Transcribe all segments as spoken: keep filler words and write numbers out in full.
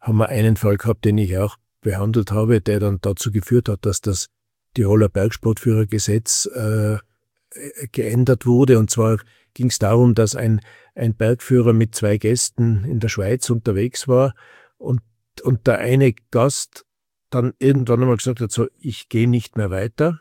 haben wir einen Fall gehabt, den ich auch behandelt habe, der dann dazu geführt hat, dass das Tiroler Bergsportführergesetz äh, geändert wurde. Und zwar ging es darum, dass ein, ein Bergführer mit zwei Gästen in der Schweiz unterwegs war und, und der eine Gast dann irgendwann einmal gesagt hat, so, ich gehe nicht mehr weiter.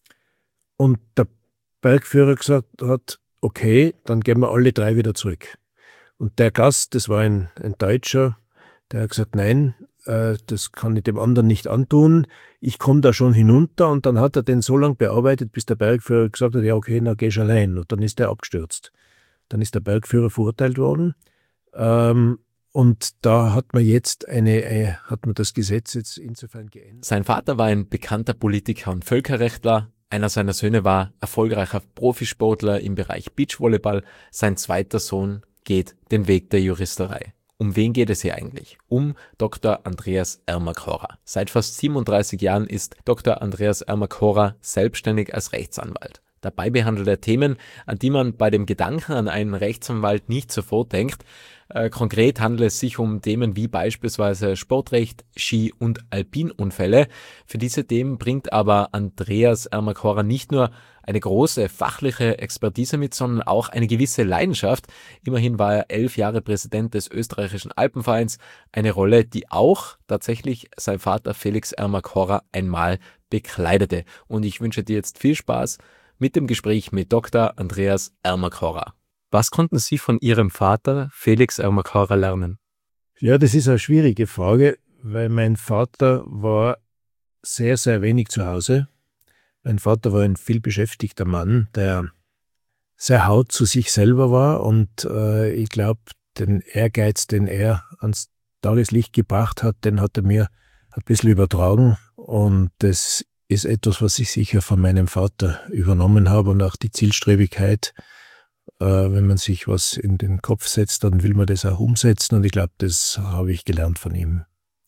Und der Bergführer gesagt hat, okay, dann gehen wir alle drei wieder zurück. Und der Gast, das war ein, ein Deutscher, der hat gesagt, nein, äh, das kann ich dem anderen nicht antun. Ich komme da schon hinunter. Und dann hat er den so lange bearbeitet, bis der Bergführer gesagt hat, ja okay, dann geh ich allein. Und dann ist er abgestürzt. Dann ist der Bergführer verurteilt worden. Ähm, und da hat man jetzt eine, äh, hat man das Gesetz jetzt insofern geändert. Sein Vater war ein bekannter Politiker und Völkerrechtler. Einer seiner Söhne war erfolgreicher Profisportler im Bereich Beachvolleyball. Sein zweiter Sohn geht den Weg der Juristerei. Um wen geht es hier eigentlich? Um Doktor Andreas Ermakora. Seit fast siebenunddreißig Jahren ist Doktor Andreas Ermakora selbstständig als Rechtsanwalt. Dabei behandelt er Themen, an die man bei dem Gedanken an einen Rechtsanwalt nicht sofort denkt. Äh, konkret handelt es sich um Themen wie beispielsweise Sportrecht, Ski- und Alpinunfälle. Für diese Themen bringt aber Andreas Ermakora nicht nur eine große fachliche Expertise mit, sondern auch eine gewisse Leidenschaft. Immerhin war er elf Jahre Präsident des österreichischen Alpenvereins, eine Rolle, die auch tatsächlich sein Vater Felix Ermakora einmal bekleidete. Und ich wünsche dir jetzt viel Spaß mit dem Gespräch mit Doktor Andreas Ermakora. Was konnten Sie von Ihrem Vater Felix Ermakora lernen? Ja, das ist eine schwierige Frage, weil mein Vater war sehr, sehr wenig zu Hause. Mein Vater war ein vielbeschäftigter Mann, der sehr haut zu sich selber war und äh, ich glaube, den Ehrgeiz, den er ans Tageslicht gebracht hat, den hat er mir ein bisschen übertragen und das ist etwas, was ich sicher von meinem Vater übernommen habe und auch die Zielstrebigkeit, äh, wenn man sich was in den Kopf setzt, dann will man das auch umsetzen und ich glaube, das habe ich gelernt von ihm.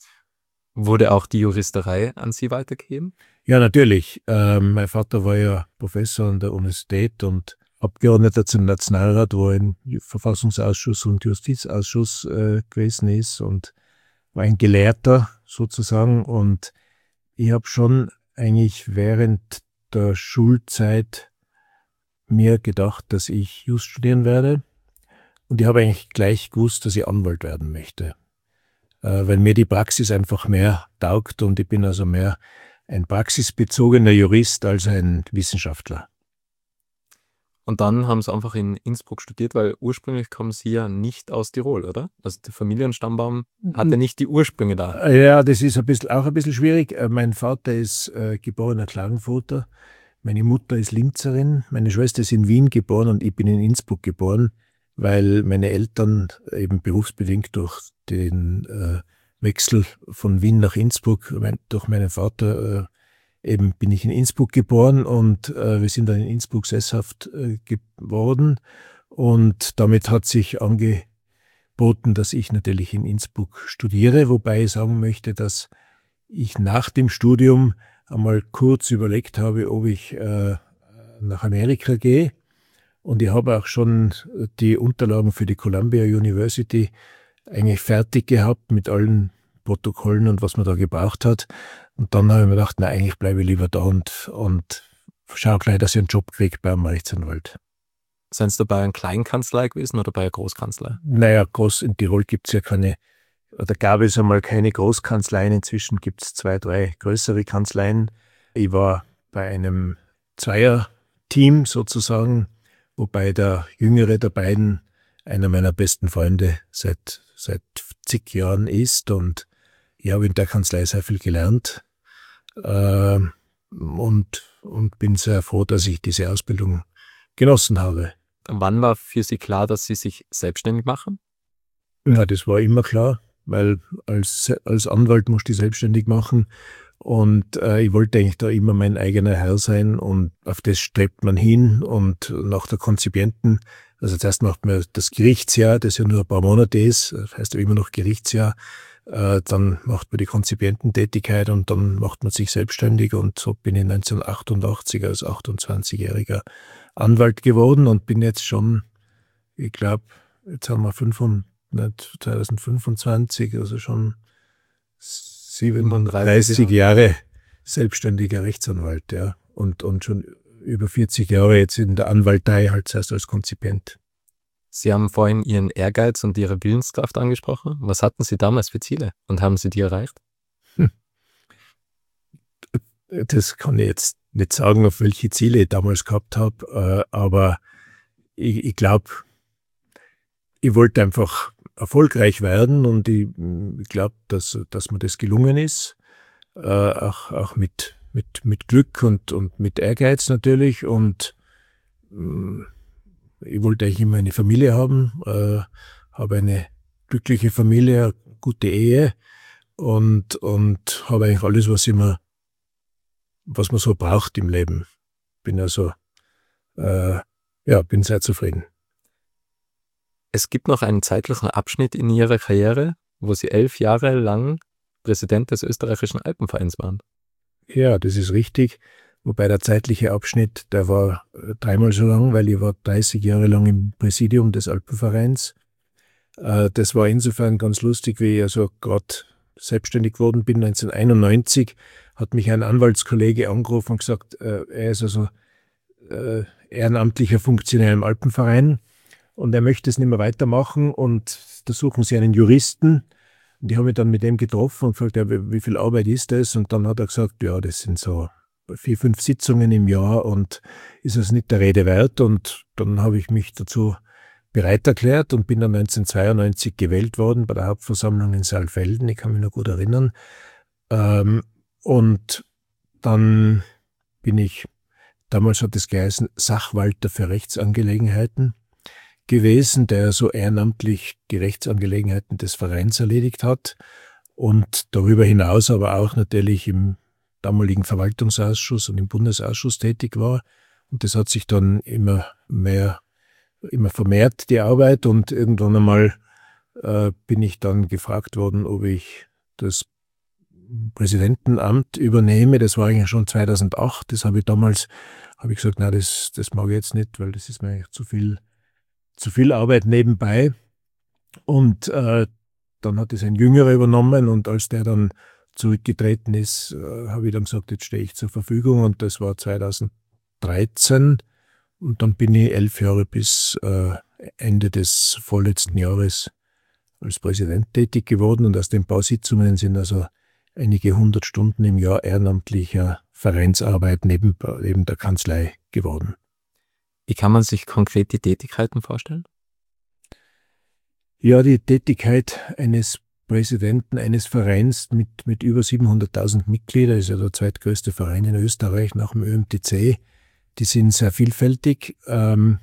Wurde auch die Juristerei an Sie weitergegeben? Ja, natürlich. Ähm, mein Vater war ja Professor an der Universität und Abgeordneter zum Nationalrat, wo er im Verfassungsausschuss und Justizausschuss äh, gewesen ist und war ein Gelehrter sozusagen. Und ich habe schon eigentlich während der Schulzeit mir gedacht, dass ich Just studieren werde. Und ich habe eigentlich gleich gewusst, dass ich Anwalt werden möchte. Äh, weil mir die Praxis einfach mehr taugt und ich bin also mehr ein praxisbezogener Jurist als ein Wissenschaftler. Und dann haben Sie einfach in Innsbruck studiert, weil ursprünglich kommen Sie ja nicht aus Tirol, oder? Also der Familienstammbaum hatte nicht die Ursprünge da. Ja, das ist ein bisschen, auch ein bisschen schwierig. Mein Vater ist äh, geborener Klagenfurter, meine Mutter ist Linzerin, meine Schwester ist in Wien geboren und ich bin in Innsbruck geboren, weil meine Eltern eben berufsbedingt durch den äh, Wechsel von Wien nach Innsbruck, mein, durch meinen Vater, äh, eben bin ich in Innsbruck geboren und äh, wir sind dann in Innsbruck sesshaft äh, geworden und damit hat sich angeboten, dass ich natürlich in Innsbruck studiere, wobei ich sagen möchte, dass ich nach dem Studium einmal kurz überlegt habe, ob ich äh, nach Amerika gehe und ich habe auch schon die Unterlagen für die Columbia University eigentlich fertig gehabt mit allen Protokollen und was man da gebraucht hat. Und dann habe ich mir gedacht, na eigentlich bleibe ich lieber da und, und schaue gleich, dass ich einen Job kriege beim Rechtsanwalt. Sind Sie da bei einer Kleinkanzlei gewesen oder bei einer Großkanzlei? Naja, groß in Tirol gibt es ja keine, oder gab es einmal keine Großkanzleien. Inzwischen gibt es zwei, drei größere Kanzleien. Ich war bei einem Zweier-Team sozusagen, wobei der jüngere der beiden einer meiner besten Freunde seit, seit zig Jahren ist und ich habe in der Kanzlei sehr viel gelernt äh, und, und bin sehr froh, dass ich diese Ausbildung genossen habe. Wann war für Sie klar, dass Sie sich selbstständig machen? Ja, das war immer klar, weil als, als Anwalt musste ich selbstständig machen und äh, ich wollte eigentlich da immer mein eigener Herr sein und auf das strebt man hin und nach der Konzipienten, also zuerst macht man das Gerichtsjahr, das ja nur ein paar Monate ist, das heißt ja immer noch Gerichtsjahr, äh, dann macht man die Konzipiententätigkeit und dann macht man sich selbstständig und so bin ich neunzehnhundertachtundachtzig als achtundzwanzigjähriger Anwalt geworden und bin jetzt schon, ich glaube, jetzt haben wir fünfhundert, zweitausendfünfundzwanzig, also schon siebenunddreißig Jahre selbstständiger Rechtsanwalt, ja. Und, und schon über vierzig Jahre jetzt in der Anwaltei, halt zuerst als Konzipient. Sie haben vorhin Ihren Ehrgeiz und Ihre Willenskraft angesprochen. Was hatten Sie damals für Ziele und haben Sie die erreicht? Hm. Das kann ich jetzt nicht sagen, auf welche Ziele ich damals gehabt habe, aber ich, ich glaube, ich wollte einfach erfolgreich werden und ich, ich glaube, dass, dass mir das gelungen ist, äh, auch, auch mit, mit, mit Glück und, und mit Ehrgeiz natürlich, und äh, ich wollte eigentlich immer eine Familie haben, äh, habe eine glückliche Familie, eine gute Ehe und, und habe eigentlich alles, was ich mir, was man so braucht im Leben. Bin also, äh, ja, bin sehr zufrieden. Es gibt noch einen zeitlichen Abschnitt in Ihrer Karriere, wo Sie elf Jahre lang Präsident des österreichischen Alpenvereins waren. Ja, das ist richtig. Wobei der zeitliche Abschnitt, der war dreimal so lang, weil ich war dreißig Jahre lang im Präsidium des Alpenvereins. Äh, das war insofern ganz lustig, wie ich also gerade selbstständig geworden bin, neunzehnhunderteinundneunzig, hat mich ein Anwaltskollege angerufen und gesagt, äh, er ist also äh, ehrenamtlicher Funktionär im Alpenverein und er möchte es nicht mehr weitermachen und da suchen sie einen Juristen. Und ich habe mich dann mit dem getroffen und gefragt, ja, wie, wie viel Arbeit ist das? Und dann hat er gesagt, ja, das sind so vier, fünf Sitzungen im Jahr und ist es nicht der Rede wert. Und dann habe ich mich dazu bereit erklärt und bin dann neunzehnhundertzweiundneunzig gewählt worden bei der Hauptversammlung in Saalfelden. Ich kann mich noch gut erinnern. Ähm, und dann bin ich, damals hat es geheißen, Sachwalter für Rechtsangelegenheiten gewesen, der so ehrenamtlich die Rechtsangelegenheiten des Vereins erledigt hat und darüber hinaus aber auch natürlich im damaligen Verwaltungsausschuss und im Bundesausschuss tätig war. Und das hat sich dann immer mehr, immer vermehrt, die Arbeit. Und irgendwann einmal äh, bin ich dann gefragt worden, ob ich das Präsidentenamt übernehme. Das war eigentlich schon zweitausendacht. Das habe ich damals, habe ich gesagt, na, das, das mag ich jetzt nicht, weil das ist mir eigentlich zu viel zu viel Arbeit nebenbei. Und äh, dann hat es ein Jüngerer übernommen und als der dann zurückgetreten ist, äh, habe ich dann gesagt, jetzt stehe ich zur Verfügung und das war zweitausenddreizehn und dann bin ich elf Jahre bis äh, Ende des vorletzten Jahres als Präsident tätig geworden und aus den paar Sitzungen sind also einige hundert Stunden im Jahr ehrenamtlicher Vereinsarbeit neben, neben der Kanzlei geworden. Wie kann man sich konkret die Tätigkeiten vorstellen? Ja, die Tätigkeit eines Präsidenten eines Vereins mit, mit über siebenhunderttausend Mitgliedern, ist ja der zweitgrößte Verein in Österreich nach dem Ö M T C, die sind sehr vielfältig. Ähm,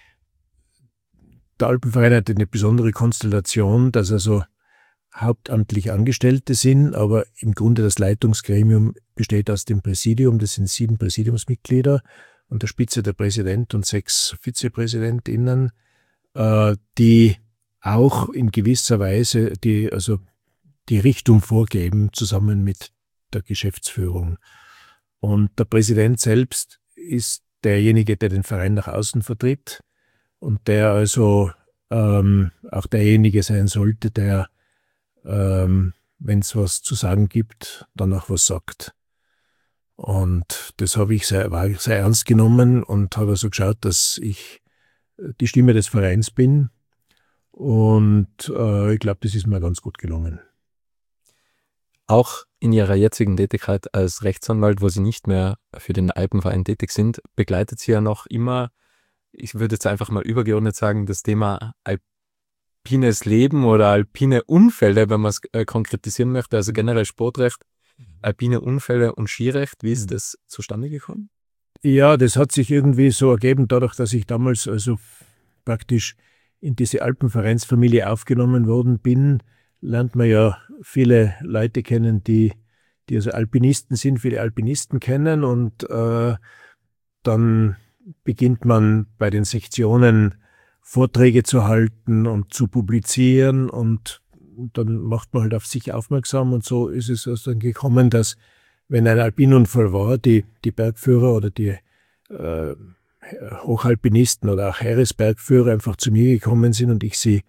der Alpenverein hat eine besondere Konstellation, dass also hauptamtlich Angestellte sind, aber im Grunde das Leitungsgremium besteht aus dem Präsidium, das sind sieben Präsidiumsmitglieder, an der Spitze der Präsident und sechs VizepräsidentInnen, äh, die auch in gewisser Weise die, also die Richtung vorgeben, zusammen mit der Geschäftsführung. Und der Präsident selbst ist derjenige, der den Verein nach außen vertritt und der also ähm, auch derjenige sein sollte, der, ähm, wenn es was zu sagen gibt, dann auch was sagt. Und das habe ich sehr, war ich sehr ernst genommen und habe also geschaut, dass ich die Stimme des Vereins bin. Und äh, ich glaube, das ist mir ganz gut gelungen. Auch in Ihrer jetzigen Tätigkeit als Rechtsanwalt, wo Sie nicht mehr für den Alpenverein tätig sind, begleitet Sie ja noch immer, ich würde jetzt einfach mal übergeordnet sagen, das Thema alpines Leben oder alpine Unfälle, wenn man es äh, konkretisieren möchte, also generell Sportrecht. Alpine Unfälle und Skirecht, wie ist das zustande gekommen? Ja, das hat sich irgendwie so ergeben, dadurch, dass ich damals also praktisch in diese Alpenvereinsfamilie aufgenommen worden bin, lernt man ja viele Leute kennen, die, die also Alpinisten sind, viele Alpinisten kennen und äh, dann beginnt man bei den Sektionen Vorträge zu halten und zu publizieren und dann macht man halt auf sich aufmerksam und so ist es also dann gekommen, dass wenn ein Alpinunfall war, die, die Bergführer oder die äh, Hochalpinisten oder auch Heeresbergführer einfach zu mir gekommen sind und ich sie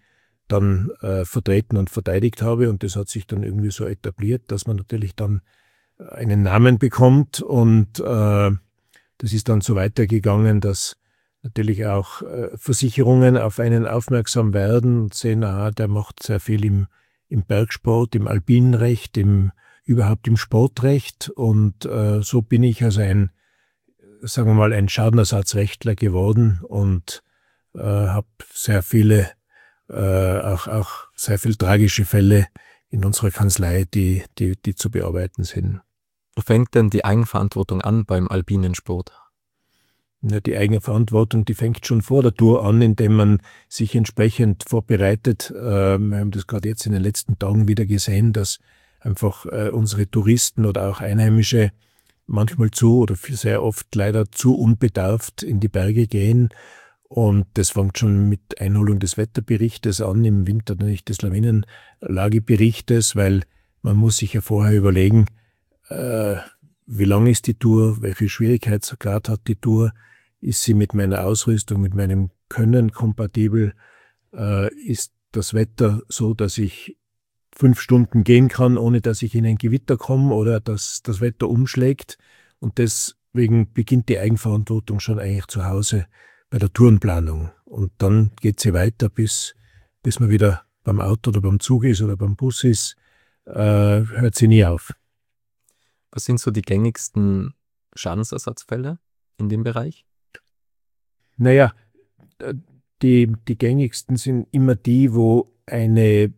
dann äh, vertreten und verteidigt habe. Und das hat sich dann irgendwie so etabliert, dass man natürlich dann einen Namen bekommt. Und äh, das ist dann so weitergegangen, dass natürlich auch äh, Versicherungen auf einen aufmerksam werden und sehen, aha, der macht sehr viel im, im Bergsport, im Alpinrecht, im, überhaupt im Sportrecht. Und äh, so bin ich also ein, sagen wir mal, ein Schadenersatzrechtler geworden und äh, habe sehr viele, äh, auch, auch sehr viele tragische Fälle in unserer Kanzlei, die, die, die zu bearbeiten sind. Wo fängt denn die Eigenverantwortung an beim alpinen Sport? Ja, die eigene Verantwortung, die fängt schon vor der Tour an, indem man sich entsprechend vorbereitet. Äh, wir haben das gerade jetzt in den letzten Tagen wieder gesehen, dass einfach äh, unsere Touristen oder auch Einheimische manchmal zu oder sehr oft leider zu unbedarft in die Berge gehen. Und das fängt schon mit Einholung des Wetterberichtes an, im Winter nicht des Lawinenlageberichtes, weil man muss sich ja vorher überlegen, äh, wie lang ist die Tour, welchen Schwierigkeitsgrad hat die Tour, ist sie mit meiner Ausrüstung, mit meinem Können kompatibel, äh, ist das Wetter so, dass ich fünf Stunden gehen kann, ohne dass ich in ein Gewitter komme oder dass das Wetter umschlägt. Und deswegen beginnt die Eigenverantwortung schon eigentlich zu Hause bei der Tourenplanung. Und dann geht sie weiter, bis, bis man wieder beim Auto oder beim Zug ist oder beim Bus ist, äh, hört sie nie auf. Was sind so die gängigsten Schadensersatzfälle in dem Bereich? Naja, die, die gängigsten sind immer die, wo eine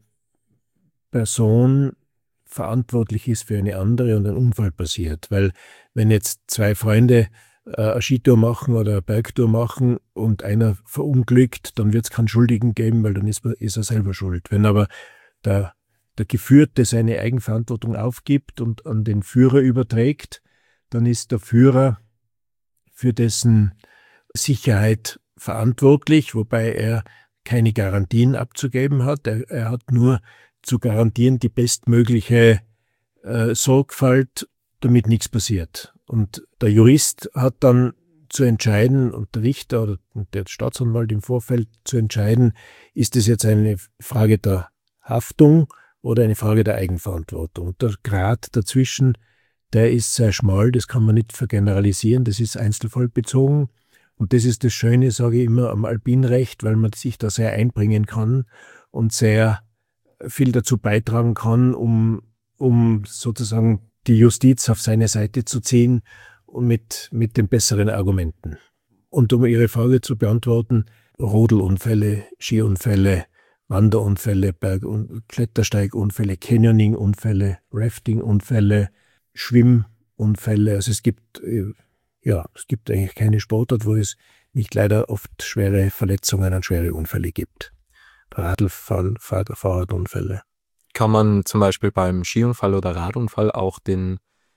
Person verantwortlich ist für eine andere und ein Unfall passiert. Weil wenn jetzt zwei Freunde äh, eine Skitour machen oder eine Bergtour machen und einer verunglückt, dann wird es keinen Schuldigen geben, weil dann ist, ist er selber schuld. Wenn aber der, der Geführte seine Eigenverantwortung aufgibt und an den Führer überträgt, dann ist der Führer für dessen Sicherheit verantwortlich, wobei er keine Garantien abzugeben hat. Er, er hat nur zu garantieren die bestmögliche äh, Sorgfalt, damit nichts passiert. Und der Jurist hat dann zu entscheiden und der Richter oder der Staatsanwalt im Vorfeld zu entscheiden, ist es jetzt eine Frage der Haftung oder eine Frage der Eigenverantwortung. Und der Grad dazwischen, der ist sehr schmal, das kann man nicht vergeneralisieren, das ist einzelfallbezogen. Und das ist das Schöne, sage ich immer, am Alpinrecht, weil man sich da sehr einbringen kann und sehr viel dazu beitragen kann, um, um sozusagen die Justiz auf seine Seite zu ziehen und mit, mit den besseren Argumenten. Und um Ihre Frage zu beantworten, Rodelunfälle, Skiunfälle, Wanderunfälle, Berg- und Klettersteigunfälle, Canyoningunfälle, Raftingunfälle, Schwimmunfälle. Also es gibt, ja, es gibt eigentlich keine Sportart, wo es nicht leider oft schwere Verletzungen und schwere Unfälle gibt. Radlfall, Fahrradunfälle. Kann man zum Beispiel beim Skiunfall oder Radunfall auch den,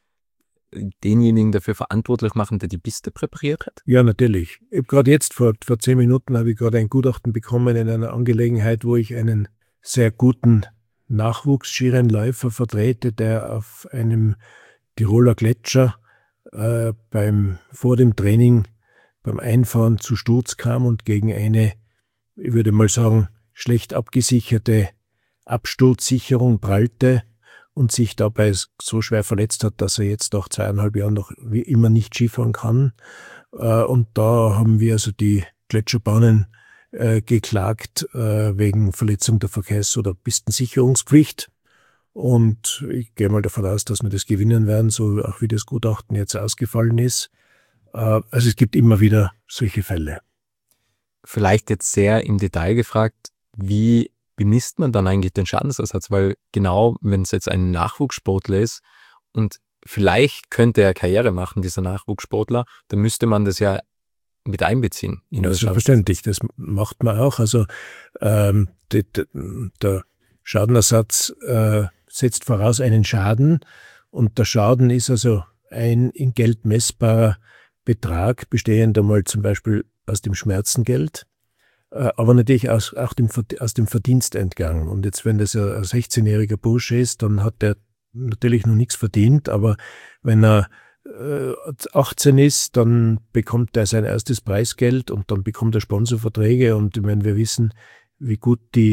denjenigen dafür verantwortlich machen, der die Piste präpariert hat? Ja, natürlich. Ich habe gerade jetzt, vor, vor zehn Minuten, habe ich gerade ein Gutachten bekommen in einer Angelegenheit, wo ich einen sehr guten Nachwuchsskirennläufer vertrete, der auf einem Tiroler Gletscher äh, beim, vor dem Training beim Einfahren zu Sturz kam und gegen eine, ich würde mal sagen, schlecht abgesicherte Absturzsicherung prallte und sich dabei so schwer verletzt hat, dass er jetzt nach zweieinhalb Jahren noch wie immer nicht Skifahren kann. Und da haben wir also die Gletscherbahnen äh, geklagt äh, wegen Verletzung der Verkehrs- oder Pistensicherungspflicht. Und ich gehe mal davon aus, dass wir das gewinnen werden, so auch wie das Gutachten jetzt ausgefallen ist. Äh, also es gibt immer wieder solche Fälle. Vielleicht jetzt sehr im Detail gefragt, wie bemisst man dann eigentlich den Schadensersatz? Weil genau, wenn es jetzt ein Nachwuchssportler ist und vielleicht könnte er Karriere machen, dieser Nachwuchssportler, dann müsste man das ja mit einbeziehen. In ja, selbstverständlich, das macht man auch. Also ähm, die, die, der Schadenersatz äh, setzt voraus einen Schaden und der Schaden ist also ein in Geld messbarer Betrag, bestehend einmal zum Beispiel aus dem Schmerzengeld, aber natürlich aus, auch dem, aus dem Verdienstentgang. Und jetzt, wenn das ein sechzehnjähriger Bursche ist, dann hat der natürlich noch nichts verdient, aber wenn er äh, achtzehn ist, dann bekommt er sein erstes Preisgeld und dann bekommt er Sponsorverträge und ich meine, wir wissen, wie gut die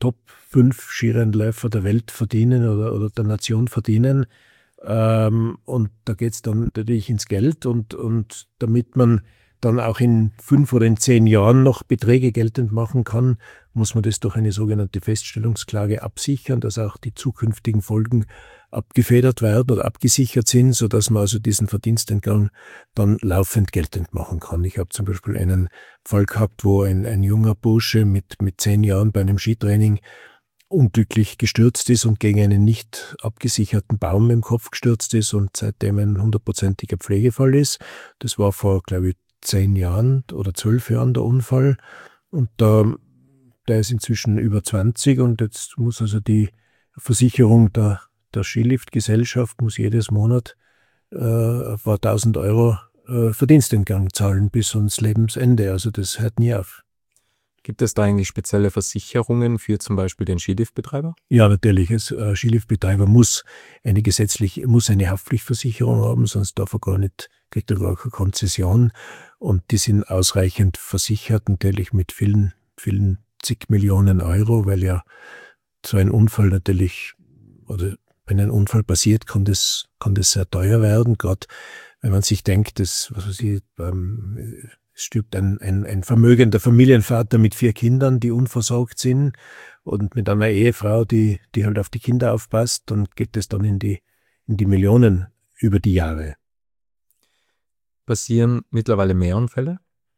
Top fünf Skirennläufer der Welt verdienen oder, oder der Nation verdienen. Ähm, und da geht es dann natürlich ins Geld und, und damit man dann auch in fünf oder in zehn Jahren noch Beträge geltend machen kann, muss man das durch eine sogenannte Feststellungsklage absichern, dass auch die zukünftigen Folgen abgefedert werden oder abgesichert sind, sodass man also diesen Verdienstentgang dann laufend geltend machen kann. Ich habe zum Beispiel einen Fall gehabt, wo ein, ein junger Bursche mit, mit zehn Jahren bei einem Skitraining unglücklich gestürzt ist und gegen einen nicht abgesicherten Baum im Kopf gestürzt ist und seitdem ein hundertprozentiger Pflegefall ist. Das war vor, glaube ich, zehn Jahren oder zwölf Jahren der Unfall. Und da, der ist inzwischen über zwanzig und jetzt muss also die Versicherung der, der Skiliftgesellschaft muss jedes Monat äh, ein paar tausend Euro äh, Verdienstentgang zahlen bis ans Lebensende. Also das hört nie auf. Gibt es da eigentlich spezielle Versicherungen für zum Beispiel den Skiliftbetreiber? Ja, natürlich. Ein äh, Skiliftbetreiber muss eine gesetzlich, muss eine Haftpflichtversicherung haben, sonst darf er gar nicht, kriegt er gar keine Konzession. Und die sind ausreichend versichert, natürlich mit vielen, vielen zig Millionen Euro, weil ja so ein Unfall natürlich, oder wenn ein Unfall passiert, kann das, kann das sehr teuer werden. Gerade wenn man sich denkt, dass, was weiß ich, beim, es stirbt ein, ein, ein vermögender Familienvater mit vier Kindern, die unversorgt sind und mit einer Ehefrau, die, die halt auf die Kinder aufpasst, dann geht es dann in die, in die Millionen über die Jahre. Passieren mittlerweile mehr Unfälle?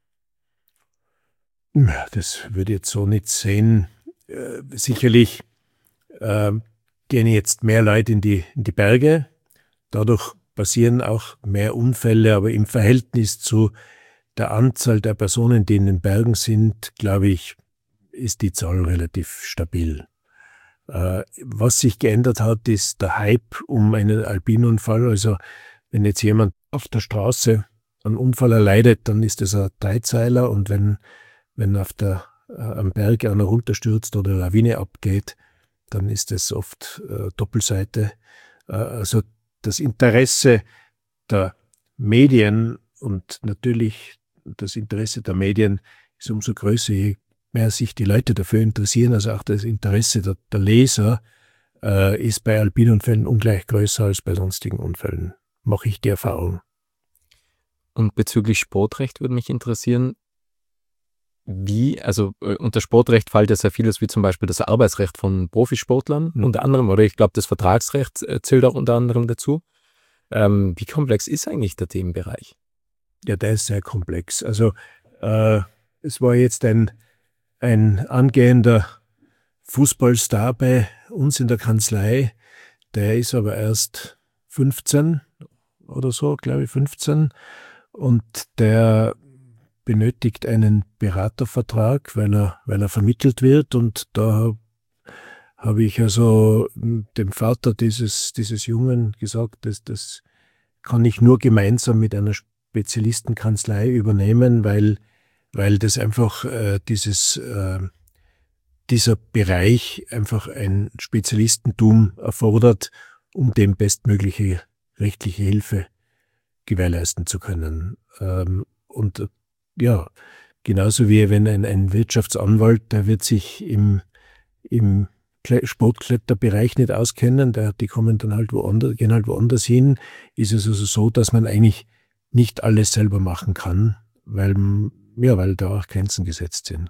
Das würde ich jetzt so nicht sehen. Äh, sicherlich äh, gehen jetzt mehr Leute in die, in die Berge. Dadurch passieren auch mehr Unfälle, aber im Verhältnis zu der Anzahl der Personen, die in den Bergen sind, glaube ich, ist die Zahl relativ stabil. Äh, was sich geändert hat, ist der Hype um einen Alpinunfall. Also wenn jetzt jemand auf der Straße einen Unfall erleidet, dann ist das ein Dreizeiler und wenn, wenn auf der, äh, am Berg einer runterstürzt oder eine Lawine abgeht, dann ist das oft äh, Doppelseite. Äh, also das Interesse der Medien und natürlich das Interesse der Medien ist umso größer, je mehr sich die Leute dafür interessieren. Also auch das Interesse der, der Leser äh, ist bei Alpinunfällen ungleich größer als bei sonstigen Unfällen. Mache ich die Erfahrung. Und bezüglich Sportrecht würde mich interessieren, wie, also äh, unter Sportrecht fällt ja sehr vieles, wie zum Beispiel das Arbeitsrecht von Profisportlern mhm. unter anderem, oder ich glaube das Vertragsrecht äh, zählt auch unter anderem dazu. Ähm, wie komplex ist eigentlich der Themenbereich? Ja, der ist sehr komplex. Also äh, es war jetzt ein, ein angehender Fußballstar bei uns in der Kanzlei, der ist aber erst fünfzehn oder so, glaube ich fünfzehn, und der benötigt einen Beratervertrag, weil er, weil er vermittelt wird, und da habe ich also dem Vater dieses, dieses Jungen gesagt, dass das kann ich nur gemeinsam mit einer Spezialistenkanzlei übernehmen, weil, weil das einfach äh, dieses, äh, dieser Bereich einfach ein Spezialistentum erfordert, um dem bestmögliche rechtliche Hilfe gewährleisten zu können. Ähm, und ja, genauso wie wenn ein, ein Wirtschaftsanwalt, der wird sich im, im Sportkletterbereich nicht auskennen, der, die kommen dann halt woanders, gehen halt woanders hin, ist es also so, dass man eigentlich nicht alles selber machen kann, weil, ja, weil da auch Grenzen gesetzt sind.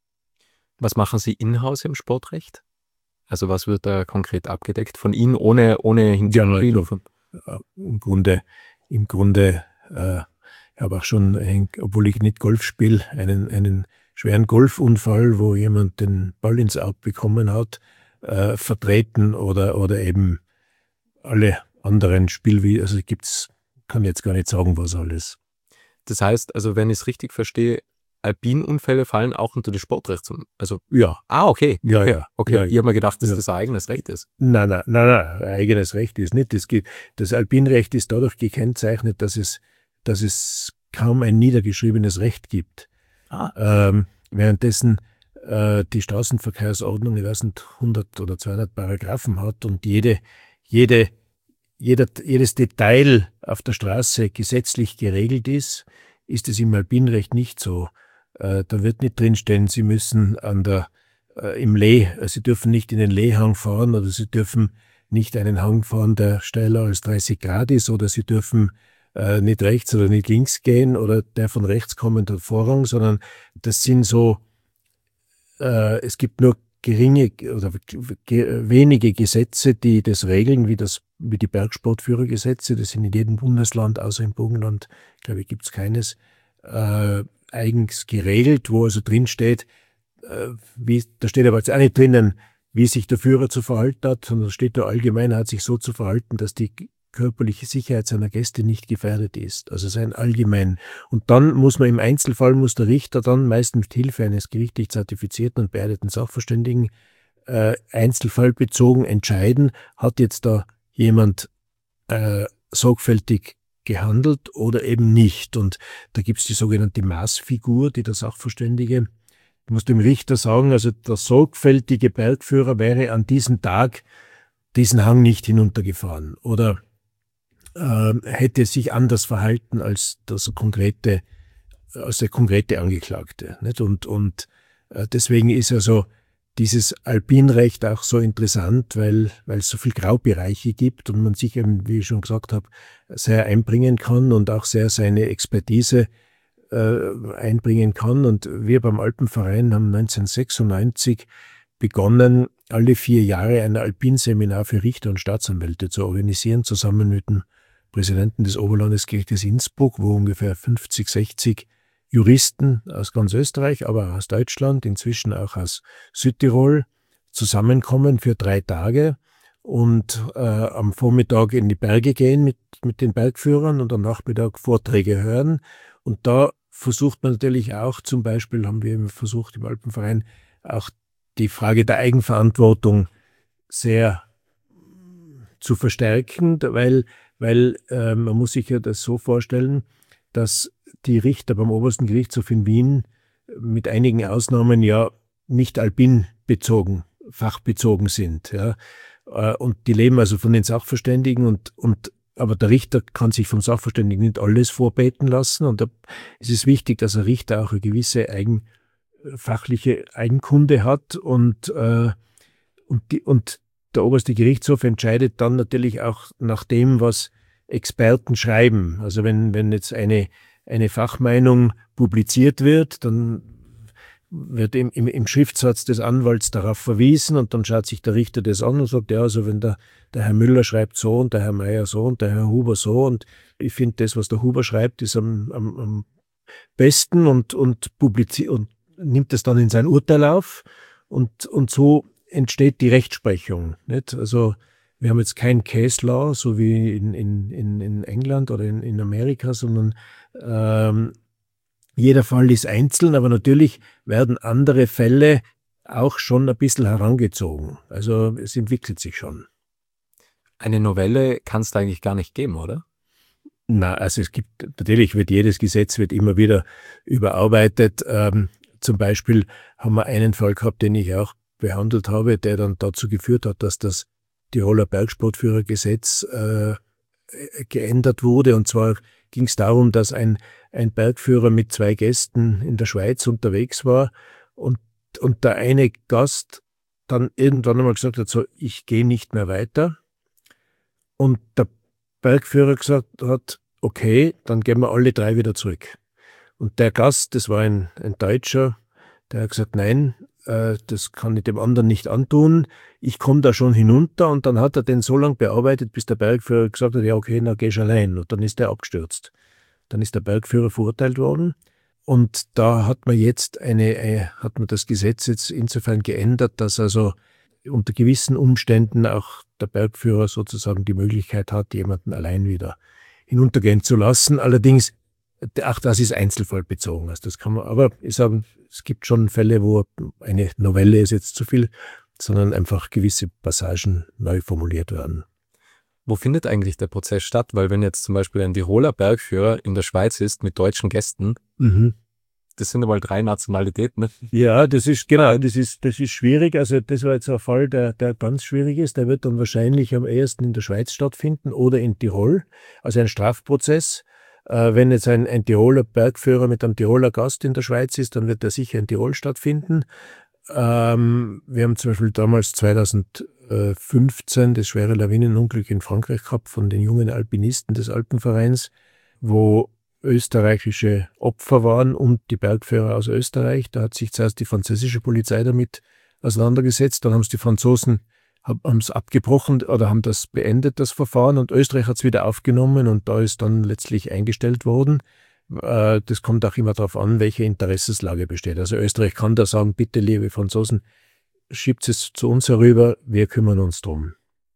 Was machen Sie in-house im Sportrecht? Also was wird da konkret abgedeckt von Ihnen, ohne, ohne hinzufügen? Ja, im Grunde, im Grunde, äh, ich habe auch schon, ein, obwohl ich nicht Golf spiele, einen, einen schweren Golfunfall, wo jemand den Ball ins Auge bekommen hat, äh, vertreten oder, oder eben alle anderen Spielweisen. Also gibt's, kann jetzt gar nicht sagen, was alles. Das heißt, also wenn ich es richtig verstehe, Alpinunfälle fallen auch unter das Sportrecht. Also, ja. Ah, okay. Ja, ja. Okay, ja, ich habe mir gedacht, dass ja. das ein eigenes Recht ist. Nein, nein, nein, nein, ein eigenes Recht ist nicht. Das, das Alpinrecht ist dadurch gekennzeichnet, dass es, dass es kaum ein niedergeschriebenes Recht gibt. Ah. Ähm, währenddessen äh, die Straßenverkehrsordnung, ich weiß nicht, hundert oder zweihundert Paragraphen hat und jede, jede, jeder, jedes Detail auf der Straße gesetzlich geregelt ist, ist es im Alpinrecht nicht so. Äh, da wird nicht drinstehen, Sie müssen an der äh, im Lee, also sie dürfen nicht in den Leehang fahren oder sie dürfen nicht einen Hang fahren, der steiler als dreißig Grad ist, oder sie dürfen äh, nicht rechts oder nicht links gehen oder der von rechts kommend hat Vorrang, sondern das sind so, äh, es gibt nur geringe oder ge wenige Gesetze, die das regeln, wie, das, wie die Bergsportführergesetze. Das sind in jedem Bundesland, außer im Burgenland, glaube ich, gibt es keines, äh, eigens geregelt, wo also drin steht, äh, wie, da steht aber jetzt auch nicht drinnen, wie sich der Führer zu verhalten hat, sondern da steht da allgemein, er hat sich so zu verhalten, dass die körperliche Sicherheit seiner Gäste nicht gefährdet ist. Also sein allgemein. Und dann muss man im Einzelfall, muss der Richter dann meist mit Hilfe eines gerichtlich zertifizierten und beeideten Sachverständigen äh, einzelfallbezogen entscheiden, hat jetzt da jemand äh, sorgfältig gehandelt oder eben nicht. Und da gibt es die sogenannte Maßfigur, die der Sachverständige, ich muss dem Richter sagen, also der sorgfältige Bergführer wäre an diesem Tag diesen Hang nicht hinuntergefahren oder äh, hätte sich anders verhalten als das konkrete, als der konkrete Angeklagte. Nicht? Und, und äh, deswegen ist also dieses Alpinrecht auch so interessant, weil, weil es so viele Graubereiche gibt und man sich eben, wie ich schon gesagt habe, sehr einbringen kann und auch sehr seine Expertise äh, einbringen kann. Und wir beim Alpenverein haben neunzehnhundertsechsundneunzig begonnen, alle vier Jahre ein Alpinseminar für Richter und Staatsanwälte zu organisieren, zusammen mit dem Präsidenten des Oberlandesgerichtes Innsbruck, wo ungefähr fünfzig, sechzig Juristen aus ganz Österreich, aber auch aus Deutschland, inzwischen auch aus Südtirol, zusammenkommen für drei Tage und äh, am Vormittag in die Berge gehen mit, mit den Bergführern und am Nachmittag Vorträge hören. Und da versucht man natürlich auch, zum Beispiel haben wir versucht im Alpenverein, auch die Frage der Eigenverantwortung sehr zu verstärken, weil, weil äh, man muss sich ja das so vorstellen, dass die Richter beim Obersten Gerichtshof in Wien mit einigen Ausnahmen ja nicht alpinbezogen, fachbezogen sind. Ja. Und die leben also von den Sachverständigen und, und aber der Richter kann sich vom Sachverständigen nicht alles vorbeten lassen. Und da ist es wichtig, dass ein Richter auch eine gewisse eigen, fachliche Eigenkunde hat und, äh, und, die, und der Oberste Gerichtshof entscheidet dann natürlich auch nach dem, was Experten schreiben. Also wenn, wenn jetzt eine, eine Fachmeinung publiziert wird, dann wird im, im, im Schriftsatz des Anwalts darauf verwiesen und dann schaut sich der Richter das an und sagt, ja, also wenn der, der Herr Müller schreibt so und der Herr Meier so und der Herr Huber so und ich finde das, was der Huber schreibt, ist am, am, am besten und, und, publiziert und nimmt es dann in sein Urteil auf und, und so entsteht die Rechtsprechung. Nicht? Also wir haben jetzt kein Case Law, so wie in, in, in, in England oder in, in Amerika, sondern ähm, jeder Fall ist einzeln, aber natürlich werden andere Fälle auch schon ein bisschen herangezogen. Also es entwickelt sich schon. Eine Novelle kann es da eigentlich gar nicht geben, oder? Na, also es gibt, natürlich wird jedes Gesetz wird immer wieder überarbeitet. Ähm, zum Beispiel haben wir einen Fall gehabt, den ich auch behandelt habe, der dann dazu geführt hat, dass das Tiroler Bergsportführergesetz äh, geändert wurde. Und zwar ging es darum, dass ein, ein Bergführer mit zwei Gästen in der Schweiz unterwegs war und, und der eine Gast dann irgendwann einmal gesagt hat, so, ich gehe nicht mehr weiter. Und der Bergführer gesagt hat, okay, dann gehen wir alle drei wieder zurück. Und der Gast, das war ein, ein Deutscher, der hat gesagt, nein, äh, das kann ich dem anderen nicht antun, ich komme da schon hinunter. Und dann hat er den so lange bearbeitet, bis der Bergführer gesagt hat, ja okay, dann geh ich allein. Und dann ist der abgestürzt. Dann ist der Bergführer verurteilt worden. Und da hat man jetzt eine, äh, hat man das Gesetz jetzt insofern geändert, dass also unter gewissen Umständen auch der Bergführer sozusagen die Möglichkeit hat, jemanden allein wieder hinuntergehen zu lassen. Allerdings, auch das ist einzelfallbezogen. Also das kann man, aber ich sage, es gibt schon Fälle, wo eine Novelle ist jetzt zu viel, sondern einfach gewisse Passagen neu formuliert werden. Wo findet eigentlich der Prozess statt? Weil wenn jetzt zum Beispiel ein Tiroler Bergführer in der Schweiz ist mit deutschen Gästen, mhm. das sind einmal drei Nationalitäten. Ne? Ja, das ist, genau, das ist, das ist schwierig. Also das war jetzt ein Fall, der, der ganz schwierig ist. Der wird dann wahrscheinlich am ehesten in der Schweiz stattfinden oder in Tirol. Also ein Strafprozess. Äh, wenn jetzt ein, ein Tiroler Bergführer mit einem Tiroler Gast in der Schweiz ist, dann wird der sicher in Tirol stattfinden. Ähm, wir haben zum Beispiel damals zweitausendfünfzehn das schwere Lawinenunglück in Frankreich gehabt von den jungen Alpinisten des Alpenvereins, wo österreichische Opfer waren und die Bergführer aus Österreich. Da hat sich zuerst die französische Polizei damit auseinandergesetzt, dann haben es die Franzosen haben es abgebrochen oder haben das beendet, das Verfahren, und Österreich hat es wieder aufgenommen und da ist dann letztlich eingestellt worden. Äh, das kommt auch immer darauf an, welche Interessenslage besteht. Also Österreich kann da sagen, bitte liebe Franzosen, schiebt es zu uns herüber, wir kümmern uns drum.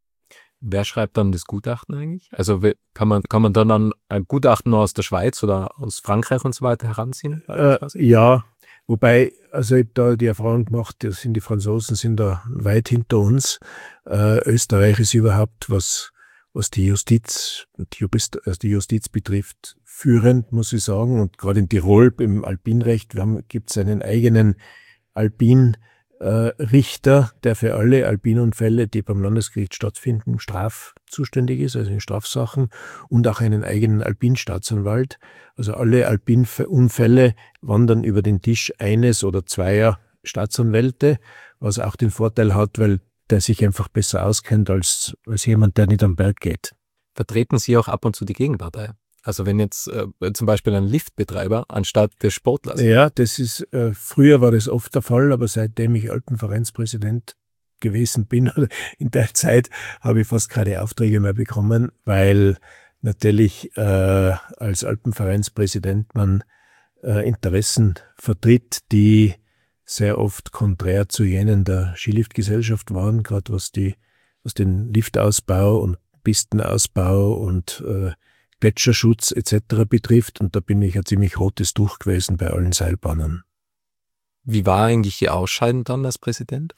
Wer schreibt dann das Gutachten eigentlich? Also kann man, kann man dann ein Gutachten aus der Schweiz oder aus Frankreich und so weiter heranziehen? Äh, ja, wobei, also ich habe da die Erfahrung gemacht, das sind die Franzosen sind da weit hinter uns. Äh, Österreich ist überhaupt, was, was die Justiz, die, Jurist, also die Justiz betrifft, führend, muss ich sagen. Und gerade in Tirol im Alpinrecht gibt es einen eigenen Alpin Äh, Richter, der für alle Alpinunfälle, die beim Landesgericht stattfinden, strafzuständig ist, also in Strafsachen, und auch einen eigenen Alpinstaatsanwalt. Also alle Alpinunfälle wandern über den Tisch eines oder zweier Staatsanwälte, was auch den Vorteil hat, weil der sich einfach besser auskennt als, als jemand, der nicht am Berg geht. Vertreten Sie auch ab und zu die Gegenpartei? Also wenn jetzt äh, zum Beispiel ein Liftbetreiber anstatt des Sportlers. Ja, das ist, äh, früher war das oft der Fall, aber seitdem ich Alpenvereinspräsident gewesen bin, in der Zeit habe ich fast keine Aufträge mehr bekommen, weil natürlich äh, als Alpenvereinspräsident man äh, Interessen vertritt, die sehr oft konträr zu jenen der Skiliftgesellschaft waren, gerade was die, was den Liftausbau und Pistenausbau und äh, Gletscherschutz et cetera betrifft, und da bin ich ein ziemlich rotes Tuch gewesen bei allen Seilbahnen. Wie war eigentlich Ihr Ausscheiden dann als Präsident?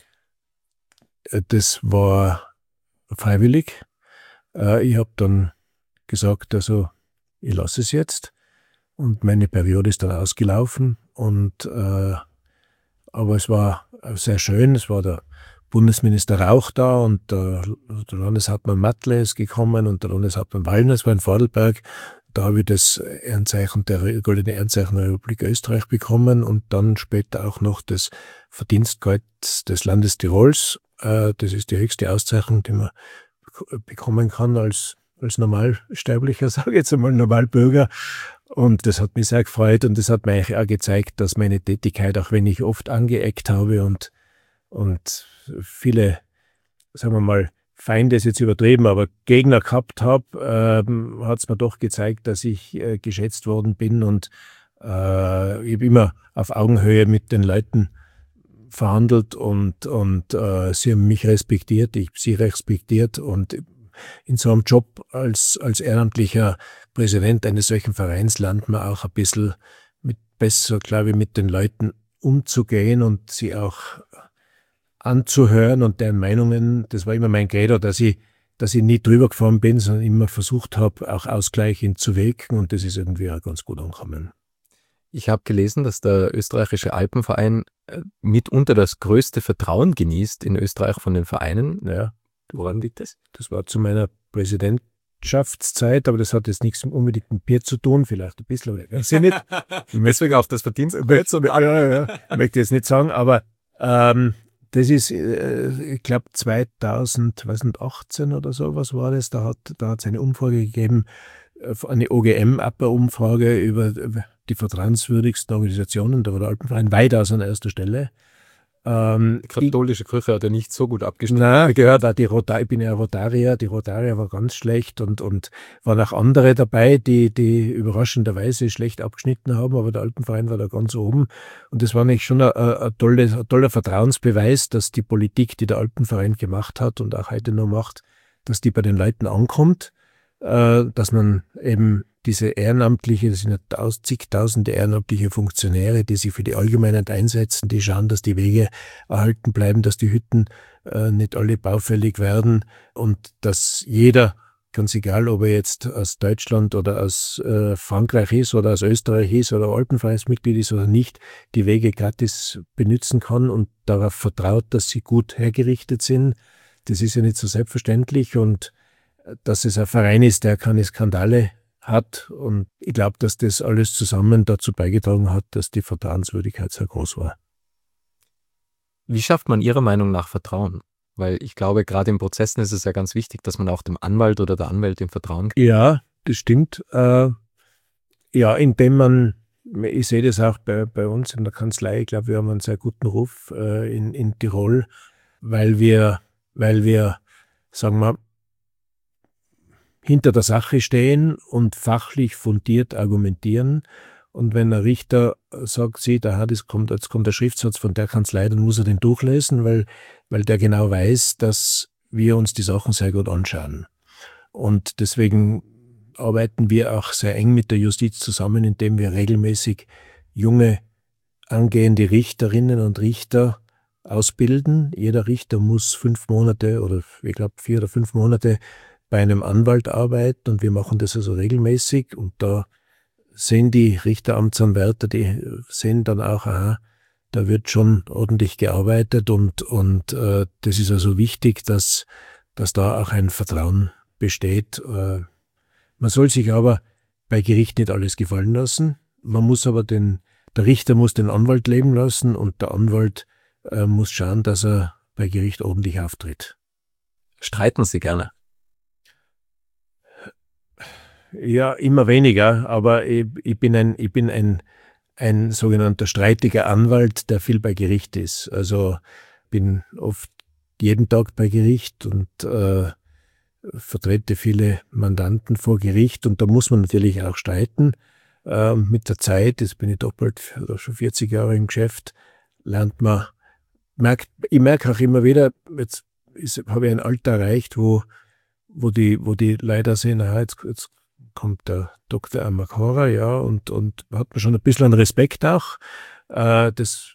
Das war freiwillig. Ich habe dann gesagt, also ich lasse es jetzt, und meine Periode ist dann ausgelaufen, und äh, aber es war sehr schön, es war der Bundesminister Rauch da und der, der Landeshauptmann Matle ist gekommen und der Landeshauptmann Wallner, das war in Vordelberg. Da habe ich das Ehrenzeichen der Goldene Ehrenzeichen der Republik Österreich bekommen und dann später auch noch das Verdienstkreuz des Landes Tirols. Das ist die höchste Auszeichnung, die man bekommen kann als, als Normalsterblicher, sage ich jetzt einmal, Normalbürger. Und das hat mich sehr gefreut, und das hat mir eigentlich auch gezeigt, dass meine Tätigkeit, auch wenn ich oft angeeckt habe und und viele, sagen wir mal, Feinde ist jetzt übertrieben, aber Gegner gehabt habe, ähm, hat es mir doch gezeigt, dass ich äh, geschätzt worden bin, und äh, ich habe immer auf Augenhöhe mit den Leuten verhandelt, und, und äh, sie haben mich respektiert, ich sie respektiert, und in so einem Job als, als ehrenamtlicher Präsident eines solchen Vereins lernt man auch ein bisschen mit besser, glaube ich, mit den Leuten umzugehen und sie auch anzuhören und deren Meinungen. Das war immer mein Credo, dass ich, dass ich nie drüber gefahren bin, sondern immer versucht habe, auch ausgleichend zu wirken, und das ist irgendwie auch ganz gut angekommen. Ich habe gelesen, dass der österreichische Alpenverein mitunter das größte Vertrauen genießt in Österreich von den Vereinen. Ja. Woran liegt das? Das war zu meiner Präsidentschaftszeit, aber das hat jetzt nichts unbedingt mit Bier zu tun, vielleicht ein bisschen, aber ich nicht. Deswegen auch das Verdienst. Ja, ja, ja. Ich möchte jetzt nicht sagen, aber ähm, das ist, ich glaube, zweitausendachtzehn oder so, was war das? Da hat da hat es eine Umfrage gegeben, eine O G M-Upper-Umfrage über die vertrauenswürdigsten Organisationen. Da war der Alpenverein weitaus an erster Stelle. Ähm, die katholische Kirche hat ja nicht so gut abgestimmt. Nein, gehört auch die Rotarier, ich bin ja Rotarier, die Rotarier war ganz schlecht, und, und waren auch andere dabei, die, die überraschenderweise schlecht abgeschnitten haben, aber der Alpenverein war da ganz oben, und das war nicht schon ein, ein, tolle, ein toller Vertrauensbeweis, dass die Politik, die der Alpenverein gemacht hat und auch heute noch macht, dass die bei den Leuten ankommt, äh, dass man eben diese ehrenamtliche, das sind ja tausend, zigtausende ehrenamtliche Funktionäre, die sich für die Allgemeinheit einsetzen, die schauen, dass die Wege erhalten bleiben, dass die Hütten äh, nicht alle baufällig werden, und dass jeder, ganz egal, ob er jetzt aus Deutschland oder aus äh, Frankreich ist oder aus Österreich ist oder Alpenvereinsmitglied ist oder nicht, die Wege gratis benutzen kann und darauf vertraut, dass sie gut hergerichtet sind. Das ist ja nicht so selbstverständlich, und dass es ein Verein ist, der keine Skandale hat, und ich glaube, dass das alles zusammen dazu beigetragen hat, dass die Vertrauenswürdigkeit sehr groß war. Wie schafft man Ihrer Meinung nach Vertrauen? Weil ich glaube, gerade in Prozessen ist es ja ganz wichtig, dass man auch dem Anwalt oder der Anwältin vertrauen kann. Ja, das stimmt. Äh, ja, indem man, ich sehe das auch bei, bei uns in der Kanzlei, ich glaube, wir haben einen sehr guten Ruf äh, in, in Tirol, weil wir, weil wir, sagen wir, hinter der Sache stehen und fachlich fundiert argumentieren. Und wenn ein Richter sagt, sieht, aha, das kommt, jetzt kommt der Schriftsatz von der Kanzlei, dann muss er den durchlesen, weil, weil der genau weiß, dass wir uns die Sachen sehr gut anschauen. Und deswegen arbeiten wir auch sehr eng mit der Justiz zusammen, indem wir regelmäßig junge, angehende Richterinnen und Richter ausbilden. Jeder Richter muss fünf Monate oder ich glaube vier oder fünf Monate bei einem Anwalt arbeiten und wir machen das also regelmäßig und da sehen die Richteramtsanwärter, die sehen dann auch, aha, da wird schon ordentlich gearbeitet und, und äh, das ist also wichtig, dass, dass da auch ein Vertrauen besteht. Äh, man soll sich aber bei Gericht nicht alles gefallen lassen. Man muss aber den, der Richter muss den Anwalt leben lassen und der Anwalt äh, muss schauen, dass er bei Gericht ordentlich auftritt. Streiten Sie gerne? Ja, immer weniger, aber ich, ich bin ein, ich bin ein, ein sogenannter streitiger Anwalt, der viel bei Gericht ist. Also bin oft jeden Tag bei Gericht und äh, vertrete viele Mandanten vor Gericht und da muss man natürlich auch streiten. Äh, mit der Zeit, jetzt bin ich doppelt, also schon vierzig Jahre im Geschäft, lernt man, merkt, ich merke auch immer wieder, jetzt ist, habe ich ein Alter erreicht, wo, wo die, wo die leider sehen, aha, jetzt, jetzt kommt der Doktor Amakora, ja, und, und hat man schon ein bisschen einen Respekt auch. Äh, das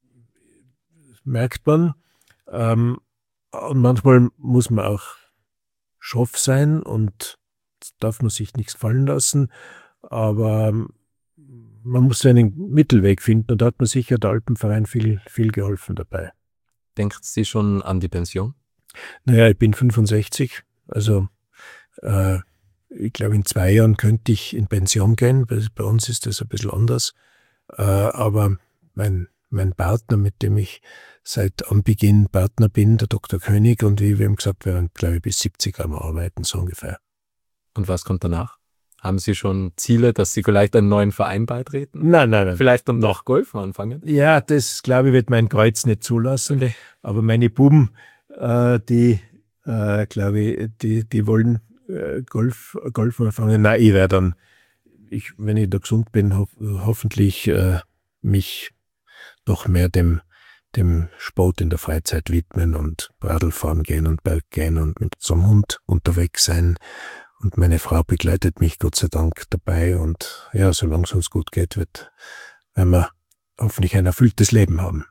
merkt man. Ähm, und manchmal muss man auch schroff sein und darf man sich nichts fallen lassen. Aber man muss so einen Mittelweg finden und da hat man sicher der Alpenverein viel, viel geholfen dabei. Denken Sie schon an die Pension? Naja, ich bin fünfundsechzig, also äh, ich glaube, in zwei Jahren könnte ich in Pension gehen. Bei, bei uns ist das ein bisschen anders. Äh, aber mein, mein Partner, mit dem ich seit Anbeginn Partner bin, der Doktor König, und wie wir haben gesagt, wir werden, glaube ich, bis siebzig am Arbeiten, so ungefähr. Und was kommt danach? Haben Sie schon Ziele, dass Sie vielleicht einen neuen Verein beitreten? Nein, nein, nein. Vielleicht dann noch Golf anfangen? Ja, das, glaube ich, wird mein Kreuz nicht zulassen. Okay. Aber meine Buben, äh, die, äh, glaube ich, die, die wollen Golf, Golf anfangen. Nein, ich werde dann, ich, wenn ich da gesund bin, ho hoffentlich äh, mich doch mehr dem, dem Sport in der Freizeit widmen und Radl fahren gehen und Berg gehen und mit so einem Hund unterwegs sein. Und meine Frau begleitet mich Gott sei Dank dabei. Und ja, solange es uns gut geht, wird, werden wir hoffentlich ein erfülltes Leben haben.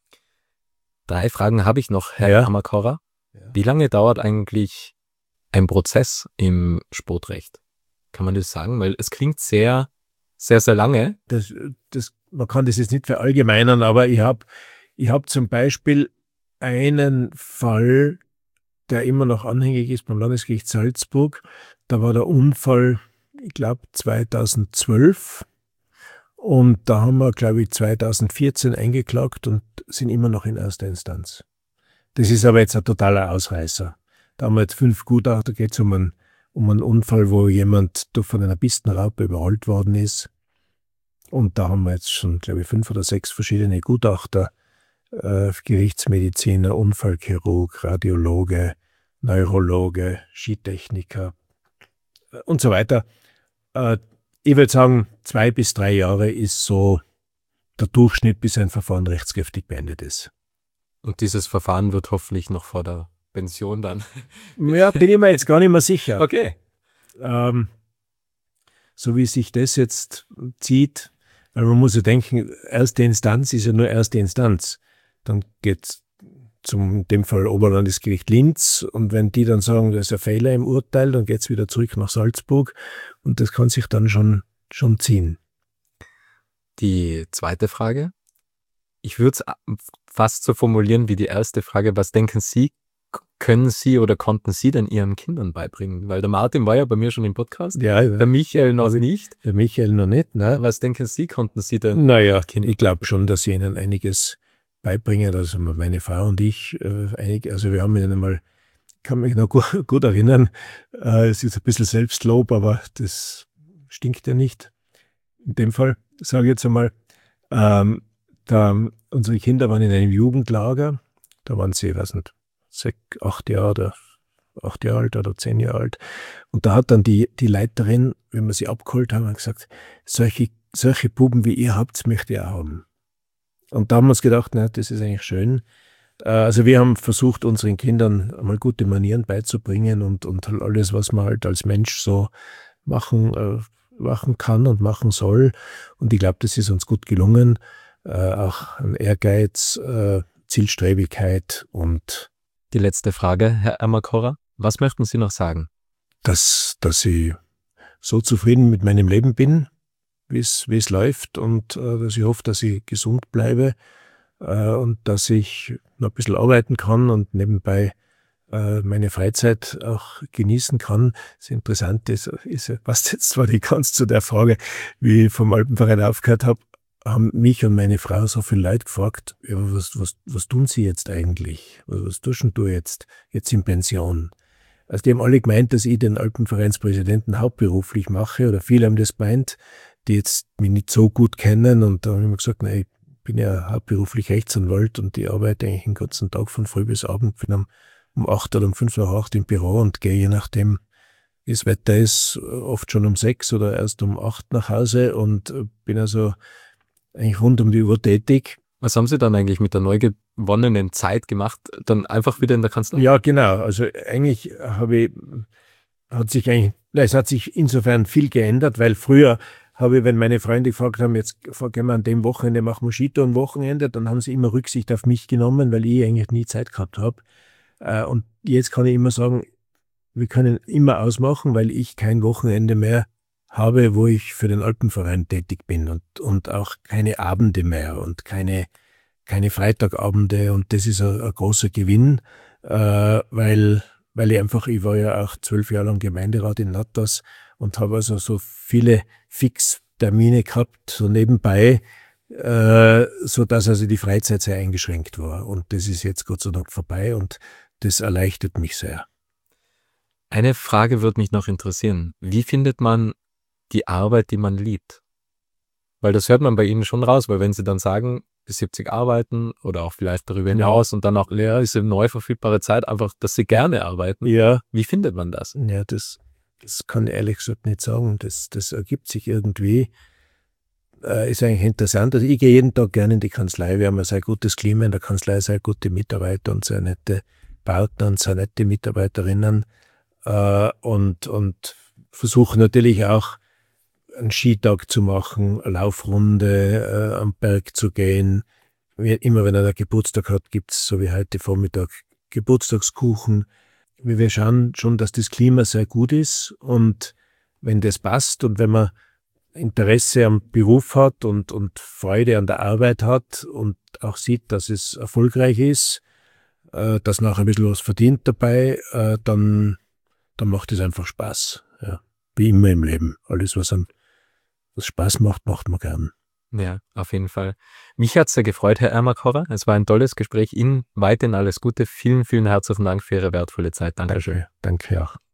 Drei Fragen habe ich noch, Herr ja. Amakora. Ja. Wie lange dauert eigentlich ein Prozess im Sportrecht? Kann man das sagen? Weil es klingt sehr, sehr, sehr lange. Das, das, man kann das jetzt nicht verallgemeinern, aber ich habe ich hab zum Beispiel einen Fall, der immer noch anhängig ist beim Landesgericht Salzburg. Da war der Unfall, ich glaube, zweitausendzwölf. Und da haben wir, glaube ich, zweitausendvierzehn eingeklagt und sind immer noch in erster Instanz. Das ist aber jetzt ein totaler Ausreißer. Da haben wir jetzt fünf Gutachter, da geht es um einen, um einen Unfall, wo jemand von einer Pistenraupe überrollt worden ist. Und da haben wir jetzt schon, glaube ich, fünf oder sechs verschiedene Gutachter, äh, Gerichtsmediziner, Unfallchirurg, Radiologe, Neurologe, Skitechniker äh, und so weiter. Äh, ich würde sagen, zwei bis drei Jahre ist so der Durchschnitt, bis ein Verfahren rechtskräftig beendet ist. Und dieses Verfahren wird hoffentlich noch vor der Pension dann. Ja, bin ich mir jetzt gar nicht mehr sicher. Okay. Ähm, so wie sich das jetzt zieht, weil man muss ja denken, erste Instanz ist ja nur erste Instanz. Dann geht es zum, in dem Fall Oberlandesgericht Linz und wenn die dann sagen, das ist ein Fehler im Urteil, dann geht es wieder zurück nach Salzburg und das kann sich dann schon, schon ziehen. Die zweite Frage. Ich würde es fast so formulieren wie die erste Frage. Was denken Sie, können Sie oder konnten Sie denn Ihren Kindern beibringen? Weil der Martin war ja bei mir schon im Podcast. Ja, ja. Der Michael noch nicht. Der Michael noch nicht, ne? Was denken Sie, konnten Sie denn? Naja, ich glaube schon, dass ich ihnen einiges beibringen, also meine Frau und ich, äh, einige, also wir haben ihn einmal, kann mich noch gut, gut erinnern, äh, es ist ein bisschen Selbstlob, aber das stinkt ja nicht. In dem Fall sage ich jetzt einmal, ähm, da, unsere Kinder waren in einem Jugendlager, da waren sie, ich weiß nicht, sechs, acht Jahre oder acht Jahre alt oder zehn Jahre alt. Und da hat dann die, die Leiterin, wenn wir sie abgeholt haben, gesagt, solche, solche Buben wie ihr habt, möchte ich auch haben. Und da haben wir uns gedacht, na, das ist eigentlich schön. Also wir haben versucht, unseren Kindern einmal gute Manieren beizubringen und, und alles, was man halt als Mensch so machen, äh, machen kann und machen soll. Und ich glaube, das ist uns gut gelungen. Äh, auch ein Ehrgeiz, äh, Zielstrebigkeit und Die letzte Frage, Herr Ermakora. Was möchten Sie noch sagen? dass, dass ich so zufrieden mit meinem Leben bin, wie es wie es läuft und äh, dass ich hoffe, dass ich gesund bleibe äh, und dass ich noch ein bisschen arbeiten kann und nebenbei äh, meine Freizeit auch genießen kann. Das Interessante ist, ist passt jetzt zwar nicht ganz zu der Frage, wie ich vom Alpenverein aufgehört habe, haben mich und meine Frau so viele Leute gefragt, ja, was, was, was tun Sie jetzt eigentlich? Was, was tust du jetzt, jetzt in Pension? Also die haben alle gemeint, dass ich den Alpenvereinspräsidenten hauptberuflich mache, oder viele haben das gemeint, die jetzt mich nicht so gut kennen, und da habe ich mir gesagt, nein, ich bin ja hauptberuflich Rechtsanwalt und ich arbeite eigentlich den ganzen Tag von früh bis abend, bin um, um acht oder um fünf nach acht im Büro und gehe je nachdem, wie das Wetter ist, oft schon um sechs oder erst um acht nach Hause und bin also eigentlich rund um die Uhr tätig. Was haben Sie dann eigentlich mit der neu gewonnenen Zeit gemacht? Dann einfach wieder in der Kanzlei? Ja, genau. Also eigentlich habe ich, hat sich eigentlich, es hat sich insofern viel geändert, weil früher habe ich, wenn meine Freunde gefragt haben, jetzt gehen wir an dem Wochenende, machen wir Skitour am Wochenende, dann haben sie immer Rücksicht auf mich genommen, weil ich eigentlich nie Zeit gehabt habe. Und jetzt kann ich immer sagen, wir können immer ausmachen, weil ich kein Wochenende mehr habe, wo ich für den Alpenverein tätig bin und, und auch keine Abende mehr und keine, keine Freitagabende, und das ist ein, ein großer Gewinn, äh, weil, weil ich einfach, ich war ja auch zwölf Jahre lang Gemeinderat in Natters und habe also so viele Fixtermine gehabt, so nebenbei, äh, so dass also die Freizeit sehr eingeschränkt war, und das ist jetzt Gott sei Dank vorbei und das erleichtert mich sehr. Eine Frage würde mich noch interessieren. Wie findet man die Arbeit, die man liebt? Weil das hört man bei Ihnen schon raus, weil wenn Sie dann sagen, bis siebzig arbeiten oder auch vielleicht darüber hinaus, ja, und dann auch, ja, ist eine neu verfügbare Zeit, einfach, dass Sie gerne arbeiten. Ja. Wie findet man das? Ja, das, das kann ich ehrlich gesagt nicht sagen. Das, das ergibt sich irgendwie. Äh, ist eigentlich interessant. Also ich gehe jeden Tag gerne in die Kanzlei. Wir haben ein sehr gutes Klima in der Kanzlei, sehr gute Mitarbeiter und sehr nette Partner und sehr nette Mitarbeiterinnen. Äh, und, und versuche natürlich auch, einen Skitag zu machen, eine Laufrunde, äh, am Berg zu gehen. Immer wenn einer Geburtstag hat, gibt es, so wie heute Vormittag, Geburtstagskuchen. Wir schauen schon, dass das Klima sehr gut ist, und wenn das passt und wenn man Interesse am Beruf hat und, und Freude an der Arbeit hat und auch sieht, dass es erfolgreich ist, äh, dass nachher ein bisschen was verdient dabei, äh, dann, dann macht es einfach Spaß. Ja. Wie immer im Leben. Alles, was einem was Spaß macht, macht man gern. Ja, auf jeden Fall. Mich hat es sehr gefreut, Herr Ermakora. Es war ein tolles Gespräch. Ihnen weiterhin alles Gute. Vielen, vielen herzlichen Dank für Ihre wertvolle Zeit. Dankeschön. Danke, danke auch.